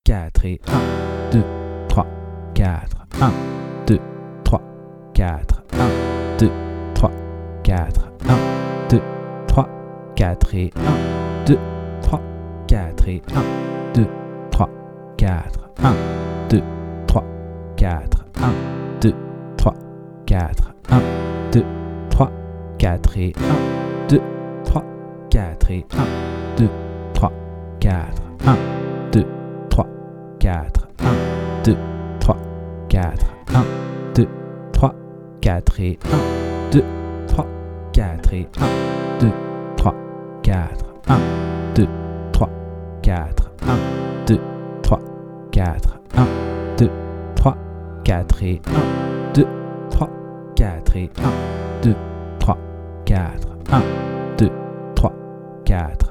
4 et 1, 2, 3, 4, 1, 2, 3, 4, 1, 2, 3, 4, 1, 2, 3, 4 et 1, 2, 3, 4 et 1, 2, 3, 4, 1, 2, 3, 4, 1, 2, 3, 4, 1, 2, 3, 4 et 1, 2, 3, 4 et 1, 2, 3, 4, 1, 2, 3, 4, 1, 2, 3, 4, 1, 2, 3, 4 et 1, 2, 3, 4 et 1, 2, 3, 4, 1, 2, 3, 4, 1, 2, 3, 4, 1, 2, 3, 4 et 1, 2, 3, 4 et 1, 2, 3, 4, 1, 2, 3, 4,